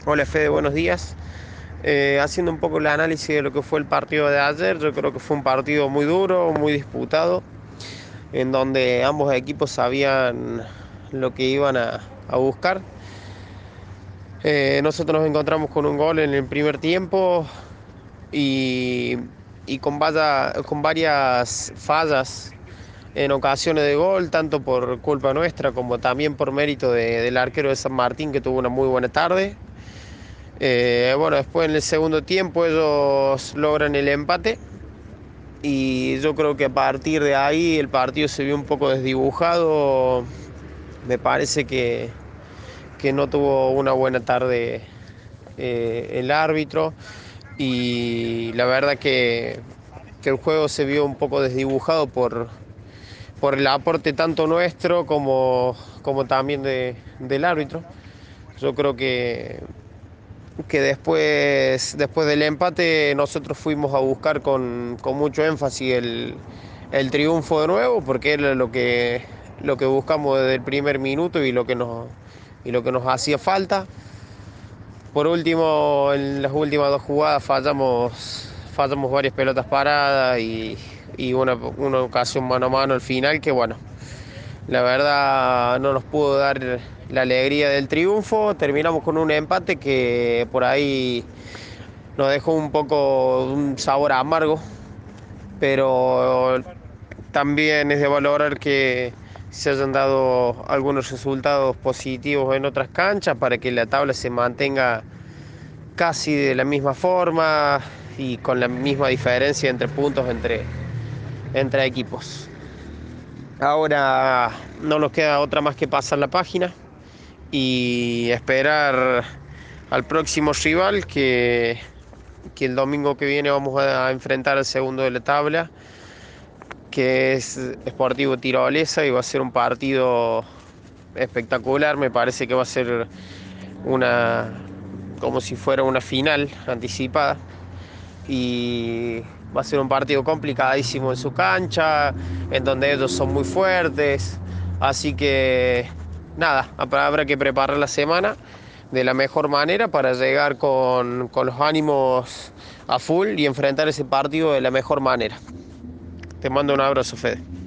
Hola Fede, buenos días. Haciendo un poco el análisis de lo que fue el partido de ayer, yo creo que fue un partido muy duro, muy disputado, en donde ambos equipos sabían lo que iban a buscar. Nosotros nos encontramos con un gol en el primer tiempo y, y con varias fallas en ocasiones de gol, tanto por culpa nuestra como también por mérito del arquero de San Martín, que tuvo una muy buena tarde. Bueno, después en el segundo tiempo ellos logran el empate y yo creo que a partir de ahí el partido se vio un poco desdibujado. Me parece que no tuvo una buena tarde el árbitro y la verdad que el juego se vio un poco desdibujado por el aporte tanto nuestro como también del árbitro. Yo creo que después del empate nosotros fuimos a buscar con mucho énfasis el triunfo de nuevo, porque era lo que buscamos desde el primer minuto y lo que nos hacía falta. Por último, en las últimas dos jugadas fallamos varias pelotas paradas y una ocasión mano a mano al final que bueno, la verdad no nos pudo dar la alegría del triunfo. Terminamos con un empate que por ahí nos dejó un poco un sabor amargo, pero también es de valorar que se hayan dado algunos resultados positivos en otras canchas para que la tabla se mantenga casi de la misma forma y con la misma diferencia entre puntos entre equipos. Ahora no nos queda otra más que pasar la página y esperar al próximo rival que el domingo que viene vamos a enfrentar al segundo de la tabla, que es Sportivo Tirolesa, y va a ser un partido espectacular. Me parece que va a ser una, como si fuera una final anticipada, y va a ser un partido complicadísimo en su cancha, en donde ellos son muy fuertes, así que nada, habrá que preparar la semana de la mejor manera para llegar con los ánimos a full y enfrentar ese partido de la mejor manera. Te mando un abrazo, Fede.